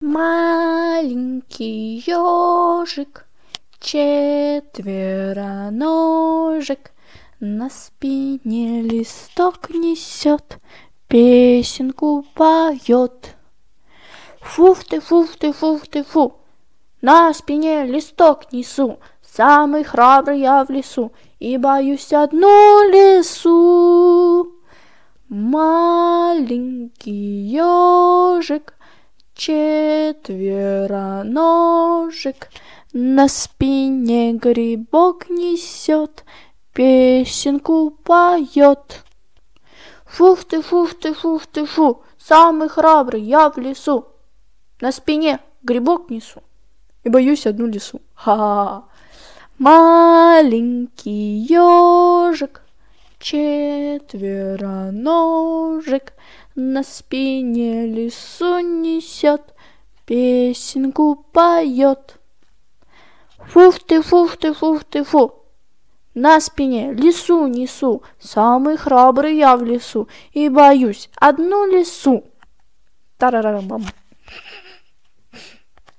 Маленький ежик, четвероножек, на спине листок несет, песенку поет. Фуф-ты, фуф-ты, фуф-ты, фу, на спине листок несу, самый храбрый я в лесу, и боюсь одну лису. Маленький ежик, четвероножек, на спине грибок несет, песенку поет. Фуф-ты, фуф-ты, фуф-ты, фу, самый храбрый я в лесу, на спине грибок несу и боюсь одну лису. Ха-ха-ха. Маленький ежик, четвероножек, на спине лису несет, песенку поет. Фуф-ты, фуф-ты, фуф-ты, фу, на спине лису несу, самый храбрый я в лесу, и боюсь одну лису. Тарарарам-бам.